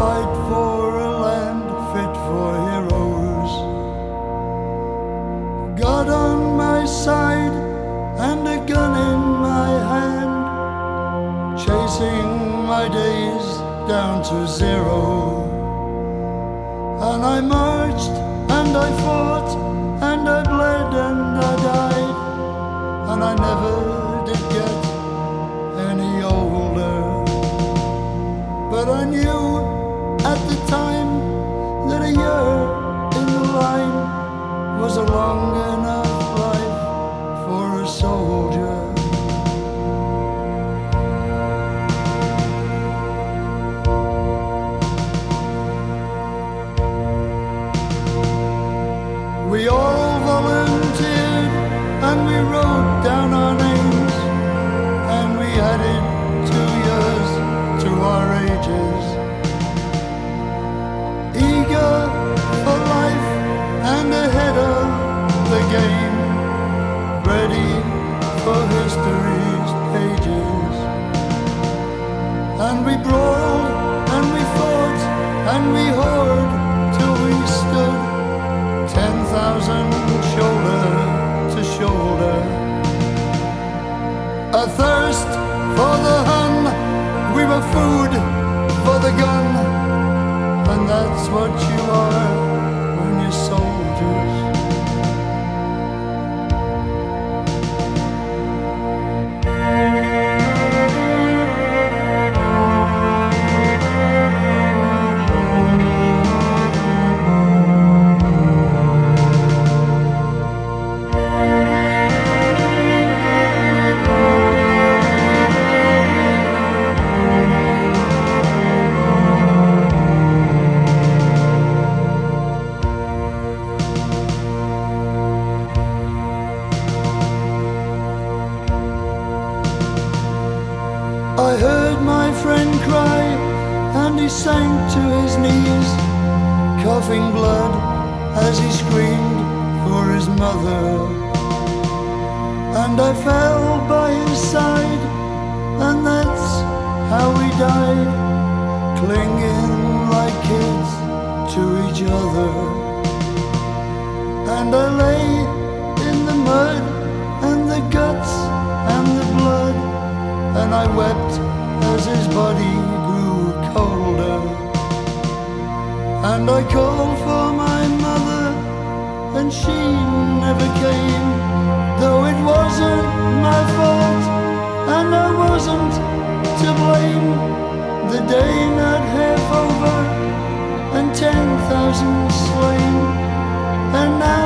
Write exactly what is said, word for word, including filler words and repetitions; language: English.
fight for a land fit for heroes. God on my side and a gun in my hand, chasing my days down to zero. And I marched and I fought and I bled and I died, and I never did get any older. But I knew at the time that a year in the line was a long enough life for a soldier. We all volunteered and we wrote down our names, and we added two years to our ages. Eager for life and ahead of the game, ready for history's pages. And we brawled and we fought and we hoard till we stood ten thousand shoulder to shoulder. A thirst for the Hun, we were food for the gun, and that's what you are when you're soldiers. I heard my friend cry, and he sank to his knees, coughing blood as he screamed for his mother. And I fell by his side, and that's how we died, clinging like kids to each other. And I lay in the mud and the guts and the blood, and I wept as his body grew colder. And I called for my mother, and she never came, though it wasn't my fault, and I wasn't to blame. The day not half over, and ten thousand slain, and now